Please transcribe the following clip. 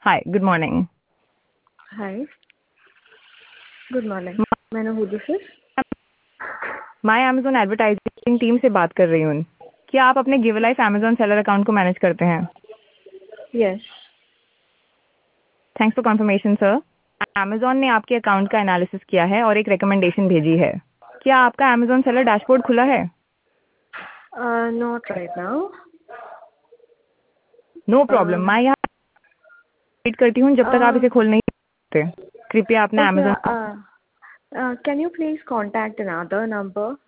Hi, good morning. Hi. Good morning. May I know who this is? मैं Amazon advertising team से बात कर रही हूँ। क्या आप अपने give life Amazon seller account को मैनेज करते हैं? Yes. Thanks for confirmation sir. Amazon ने आपके अकाउंट का एनालिसिस किया है और एक रिकमेंडेशन भेजी है। क्या आपका अमेजोन सेलर डैशबोर्ड खुला है? Not right now. No problem, मैं यहाँ वेट करती हूँ जब तक आप इसे खोल नहीं सकते। कृपया अपना Okay. Amazon Can you please contact another number?